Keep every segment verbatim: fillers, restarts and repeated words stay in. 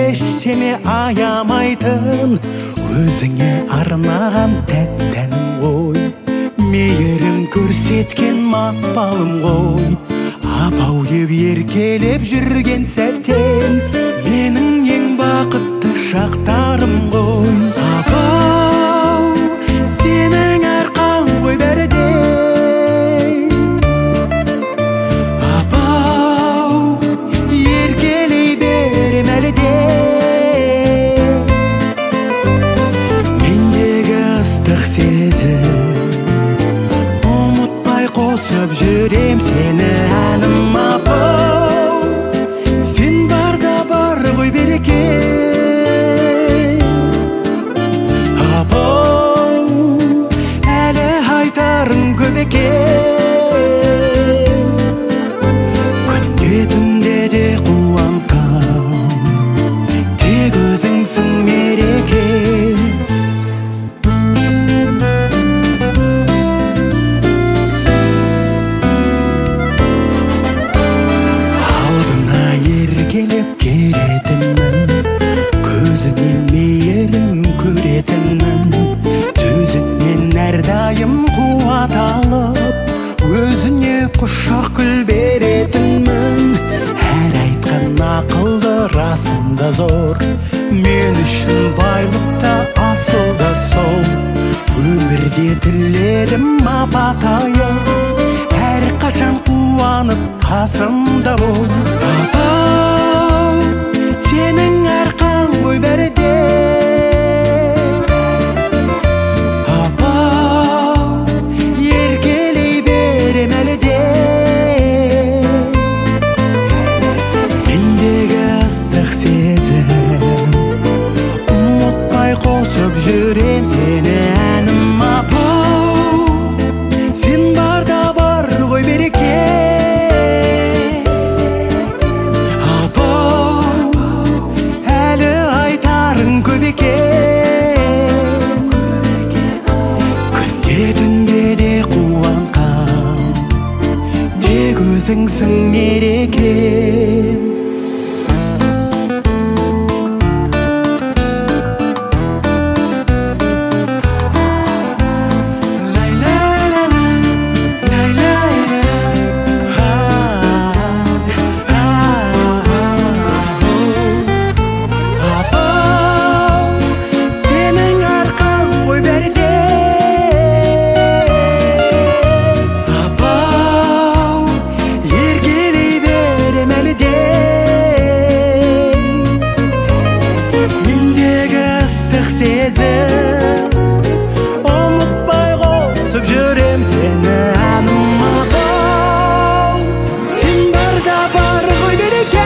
еш сені аямайтын, өзіңе арнаған тәттәнім ғой, мейірім көрсеткен мақпалым ғой. Апау деп еркелеп жүрген сәттен, менің ең бақытты шақтарым ғой. Апау, сенің арқаң ғой бәрідей. Апау, еркелей берем әлі де. Мендегі ыстық сезім, ұмытпай қосып жүрем сені әнім. Апау, сен барда бар ғой береке. Апау, әлі айтарың көп екен. Күнде түнде де қуантқан тек өзіңсің мереке. Алдына еркелеп келетінмін, көзіңнен мейірім көретінмін. Төзіңнен әрдайым қуат алып, өзіне құшақ гүл беретінмін. Әр айтқан ақылды расында зор, мен үшін байлық та асыл да сол. Өмірде тілерім апатайым, әрқашан қуанып қасымда бол. Апау, сенің арқаң ғой бәріде. Апау, еркелей берем әлі де. Мендегі ыстық сезім, ұмытпай қосып жүрем сені әнім. Апау, сен барда бар ғой береке. Апау, әлі айтарың көп екен. Күнде түнде де қуанған тек өзіңсің мерекем. Сезім, ұмытпай қосып жүрем сені әнім. Апау, сен барда бар ғой береке.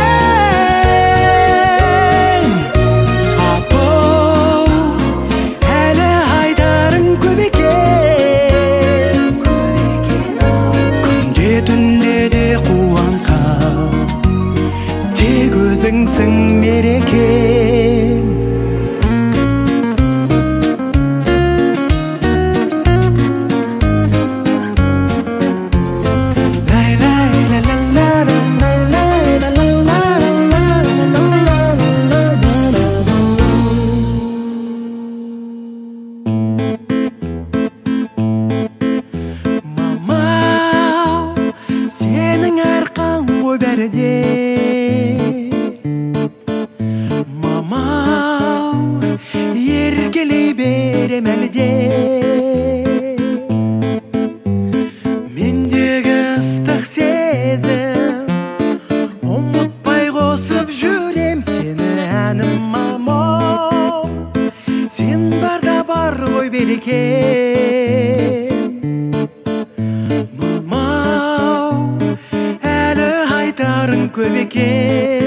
Апау, әлі айтарың көп екен. Күнде түнде де қуанған тек өзіңсің мерекем. Мамау, еркелей берем әлі де. Мендегі ыстық сезім, ұмытпай қосып жүрем сені әнім. Мамау, сен барда бар ғой береке. Мамау, әлі айтарың көп екен.